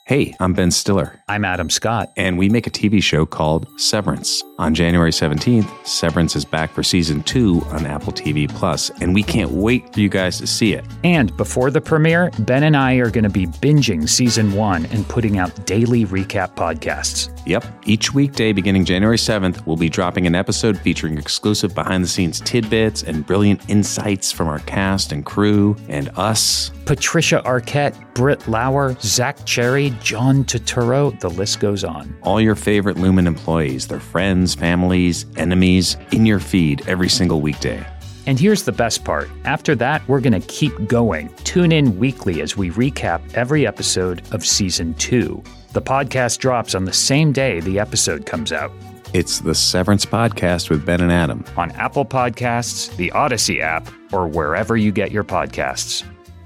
Hey, I'm Ben Stiller. I'm Adam Scott. And we make a TV show called Severance. On January 17th, Severance is back for season 2 on Apple TV+, and we can't wait for you guys to see it. And before the premiere, Ben and I are going to be binging season 1 and putting out daily recap podcasts. Yep. Each weekday beginning January 7th, we'll be dropping an episode featuring exclusive behind-the-scenes tidbits and brilliant insights from our cast and crew and us. Patricia Arquette, Britt Lauer, Zach Cherry, John Turturro, the list goes on. All your favorite Lumen employees, their friends, families, enemies, in your feed every single weekday. And here's the best part. After that, we're going to keep going. Tune in weekly as we recap every episode of Season 2. The podcast drops on the same day the episode comes out. It's the Severance Podcast with Ben and Adam. On Apple Podcasts, the Odyssey app, or wherever you get your podcasts.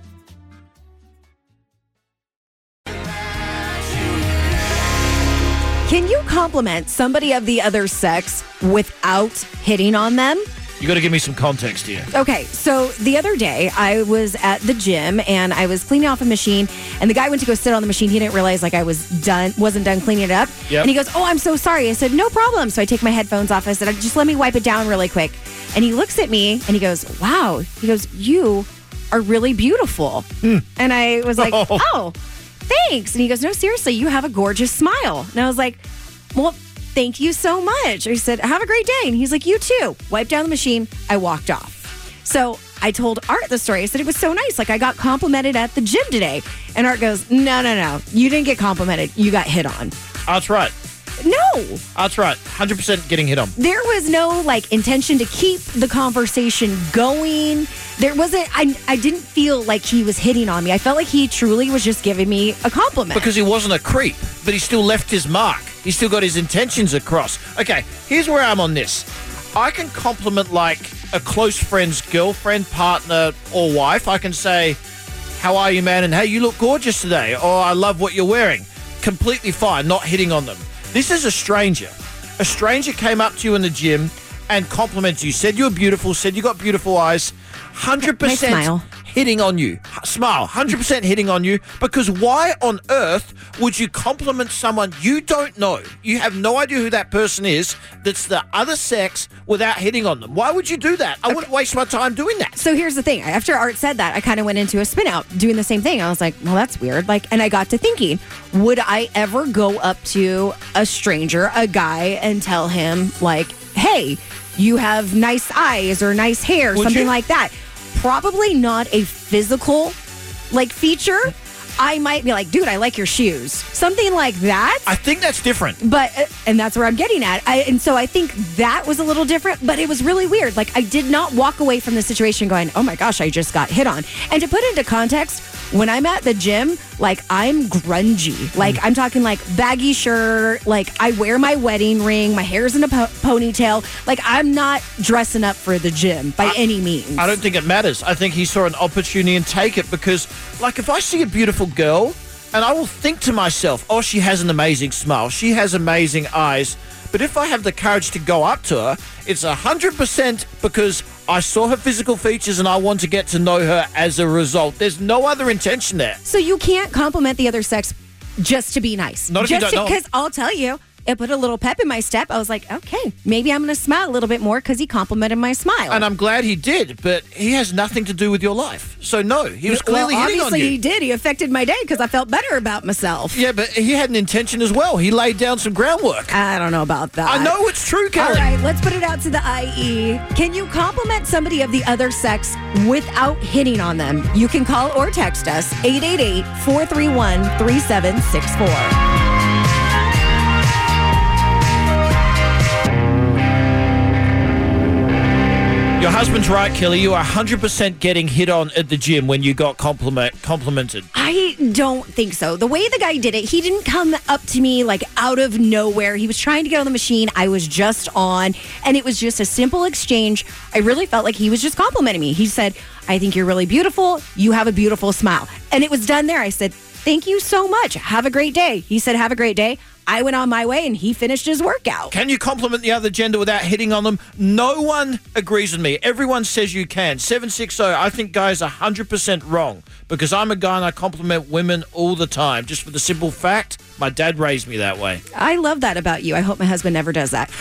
Can you compliment somebody of the other sex without hitting on them? You got to give me some context here. Okay, so the other day I was at the gym and I was cleaning off a machine, and the guy went to go sit on the machine. He didn't realize I wasn't done cleaning it up. Yep. And he goes, "Oh, I'm so sorry." I said, "No problem." So I take my headphones off. I said, "Just let me wipe it down really quick." And he looks at me and he goes, "Wow." He goes, "You are really beautiful." And I was like, "Oh, thanks." And he goes, "No, seriously, you have a gorgeous smile." And I was like, "Well, thank you so much." I said, "Have a great day." And he's like, "You too." Wiped down the machine. I walked off. So I told Art the story. I said, "It was so nice. Like, I got complimented at the gym today." And Art goes, No. You didn't get complimented. You got hit on." That's right. No. That's right. 100% getting hit on. There was no, intention to keep the conversation going. There wasn't, I didn't feel like he was hitting on me. I felt like he truly was just giving me a compliment. Because he wasn't a creep, but he still left his mark. He still got his intentions across. Okay, here's where I'm on this. I can compliment a close friend's girlfriend, partner, or wife. I can say, "How are you, man?" And, "Hey, you look gorgeous today." Or, "I love what you're wearing." Completely fine, not hitting on them. This is a stranger. A stranger came up to you in the gym and complimented you, said you were beautiful, said you got beautiful eyes. 100% My smile. hitting on you. Smile, 100% hitting on you. Because why on earth would you compliment someone you don't know? You have no idea who that person is that's the other sex without hitting on them. Why would you do that? I wouldn't waste my time doing that. So here's the thing. After Art said that, I kind of went into a spin out doing the same thing. I was like, well, that's weird. And I got to thinking, would I ever go up to a stranger, a guy, and tell him, "Hey, you have nice eyes or nice hair," Would something you? like that? Probably not a physical feature. I might be like, "Dude, I like your shoes." Something like that. I think that's different. But, and that's where I'm getting at. And so I think that was a little different, but it was really weird. I did not walk away from the situation going, "Oh my gosh, I just got hit on." And to put into context, when I'm at the gym, I'm grungy. I'm talking baggy shirt. I wear my wedding ring. My hair's in a ponytail. I'm not dressing up for the gym by any means. I don't think it matters. I think he saw an opportunity and take it because, if I see a beautiful girl, and I will think to myself, "Oh, she has an amazing smile. She has amazing eyes." But if I have the courage to go up to her, it's 100% because I saw her physical features and I want to get to know her as a result. There's no other intention there. So you can't compliment the other sex just to be nice. Not if you don't know. Because I'll tell you, it put a little pep in my step. I was like, okay, maybe I'm going to smile a little bit more because he complimented my smile. And I'm glad he did, but he has nothing to do with your life. So no, he was clearly hitting on you. Obviously he did. He affected my day because I felt better about myself. Yeah, but he had an intention as well. He laid down some groundwork. I don't know about that. I know it's true, Karen. All right, let's put it out to the IE. Can you compliment somebody of the other sex without hitting on them? You can call or text us 888-431-3764. Your husband's right, Kelly. You are 100% getting hit on at the gym when you got complimented. I don't think so. The way the guy did it, he didn't come up to me out of nowhere. He was trying to get on the machine. I was just on, and it was just a simple exchange. I really felt like he was just complimenting me. He said, "I think you're really beautiful. You have a beautiful smile." And it was done there. I said, "Thank you so much. Have a great day." He said, "Have a great day." I went on my way and he finished his workout. Can you compliment the other gender without hitting on them? No one agrees with me. Everyone says you can. 760, I think guys are 100% wrong because I'm a guy and I compliment women all the time just for the simple fact my dad raised me that way. I love that about you. I hope my husband never does that.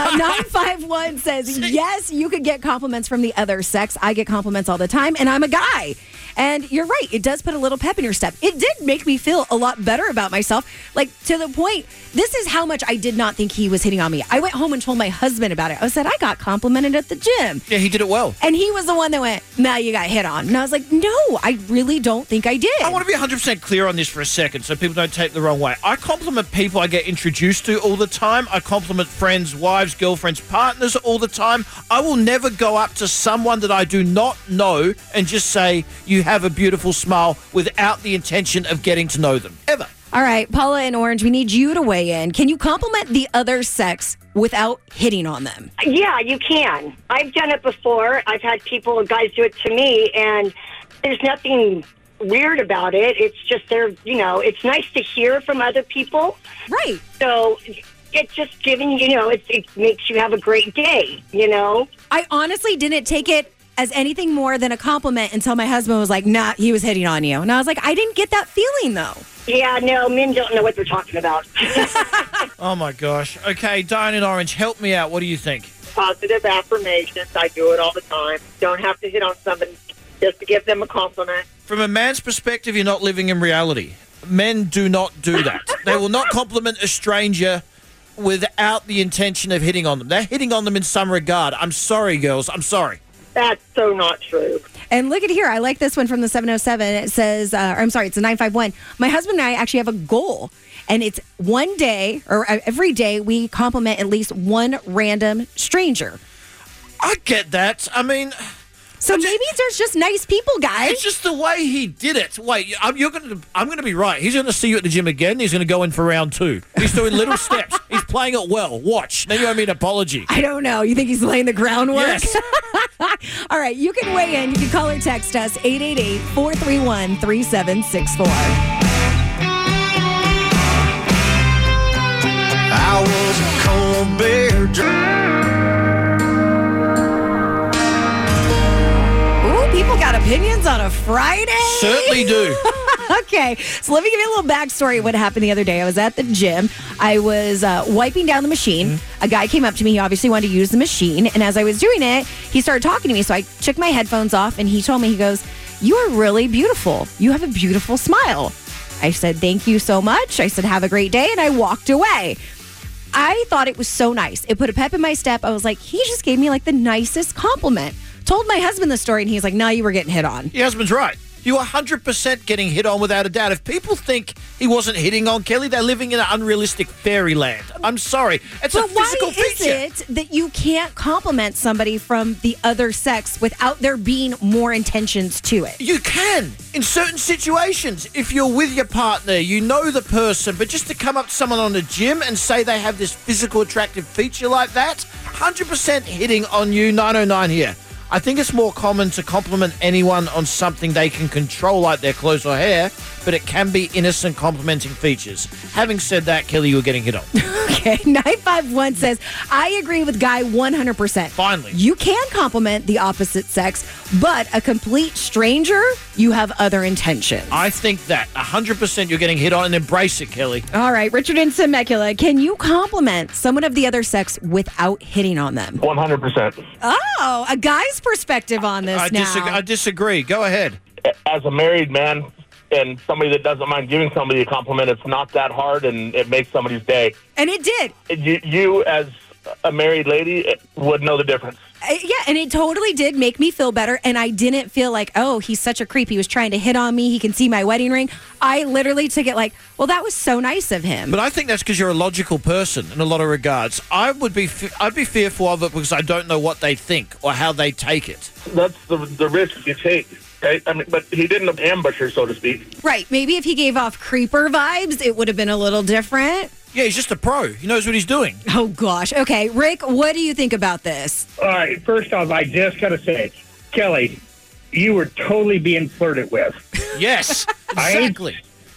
951 says, yes, you could get compliments from the other sex. I get compliments all the time, and I'm a guy. And you're right. It does put a little pep in your step. It did make me feel a lot better about myself. Like, to the point, this is how much I did not think he was hitting on me. I went home and told my husband about it. I said, I got complimented at the gym. Yeah, he did it well. And he was the one that went, nah, you got hit on. And I was like, no, I really don't think I did. I want to be 100% clear on this for a second so people don't take it the wrong way. I compliment people I get introduced to all the time. I compliment friends, wives, girlfriends, partners all the time. I will never go up to someone that I do not know and just say, you have a beautiful smile without the intention of getting to know them. Ever. All right, Paula in Orange, we need you to weigh in. Can you compliment the other sex without hitting on them? Yeah, you can. I've done it before. I've had guys do it to me, and there's nothing weird about it. It's just it's nice to hear from other people. Right. So it's just giving, it makes you have a great day, I honestly didn't take it as anything more than a compliment until my husband was like, nah, he was hitting on you. And I was like, I didn't get that feeling, though. Yeah, no, men don't know what they're talking about. Oh, my gosh. Okay, Diane in Orange, help me out. What do you think? Positive affirmations. I do it all the time. Don't have to hit on somebody just to give them a compliment. From a man's perspective, you're not living in reality. Men do not do that. They will not compliment a stranger without the intention of hitting on them. They're hitting on them in some regard. I'm sorry, girls. I'm sorry. That's so not true. And look at here. I like this one from the 707. It says, it's a 951. My husband and I actually have a goal. And it's one day, or every day, we compliment at least one random stranger. I get that. I mean... So maybe there's just nice people, guys. It's just the way he did it. Wait, I'm going to be right. He's going to see you at the gym again. He's going to go in for round 2. He's doing little steps. He's playing it well. Watch. Now you owe me an apology. I don't know. You think he's laying the groundwork? Yes. All right. You can weigh in. You can call or text us 888-431-3764. I was a cold bear drinker. People got opinions on a Friday? Certainly do. Okay, so let me give you a little backstory of what happened the other day. I was at the gym. I was wiping down the machine. Mm-hmm. A guy came up to me. He obviously wanted to use the machine. And as I was doing it, he started talking to me. So I took my headphones off and he told me, he goes, you are really beautiful. You have a beautiful smile. I said, thank you so much. I said, have a great day. And I walked away. I thought it was so nice. It put a pep in my step. I was like, he just gave me like the nicest compliment. Told my husband the story, and he's like, no, you were getting hit on. Your husband's right. You are 100% getting hit on without a doubt. If people think he wasn't hitting on Kelly, they're living in an unrealistic fairyland. I'm sorry. It's a physical feature. Why is it that you can't compliment somebody from the other sex without there being more intentions to it? You can. In certain situations. If you're with your partner, you know the person, but just to come up to someone on the gym and say they have this physical attractive feature like that, 100% hitting on you. 909 here. I think it's more common to compliment anyone on something they can control, like their clothes or hair, but it can be innocent complimenting features. Having said that, Kelly, you were getting hit on. Okay, 951 says, I agree with Guy 100%. Finally. You can compliment the opposite sex, but a complete stranger, you have other intentions. I think that 100% you're getting hit on, and embrace it, Kelly. All right, Richard in Temecula, can you compliment someone of the other sex without hitting on them? 100%. Oh, a guy's perspective on this I disagree. Go ahead. As a married man and somebody that doesn't mind giving somebody a compliment, it's not that hard, and it makes somebody's day. And it did. You as a married lady, would know the difference. Yeah, and it totally did make me feel better, and I didn't feel like, oh, he's such a creep. He was trying to hit on me. He can see my wedding ring. I literally took it like, well, that was so nice of him. But I think that's because you're a logical person in a lot of regards. I'd be fearful of it because I don't know what they think or how they take it. That's the risk you take. Right? I mean, but he didn't ambush her, so to speak. Right. Maybe if he gave off creeper vibes, it would have been a little different. Yeah, he's just a pro. He knows what he's doing. Oh, gosh. Okay, Rick, what do you think about this? All right, first off, I just got to say, Kelly, you were totally being flirted with. Yes, exactly.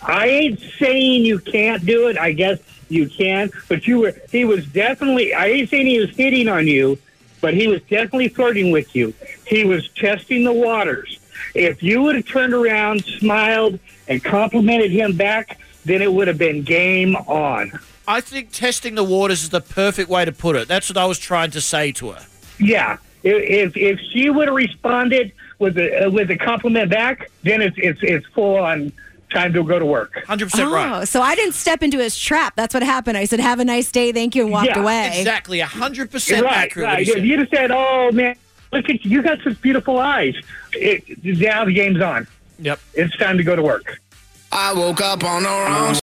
I ain't saying you can't do it. I guess you can, but he was definitely, I ain't saying he was hitting on you, but he was definitely flirting with you. He was testing the waters. If you would have turned around, smiled, and complimented him back, then it would have been game on. I think testing the waters is the perfect way to put it. That's what I was trying to say to her. Yeah. If she would have responded with a compliment back, then it's full on time to go to work. 100% right. So I didn't step into his trap. That's what happened. I said, "Have a nice day, thank you," and walked away. Exactly, 100% accurate. Right. If you'd have said, "Oh man, look at you got such beautiful eyes," now the game's on. Yep. It's time to go to work. I woke up on the wrong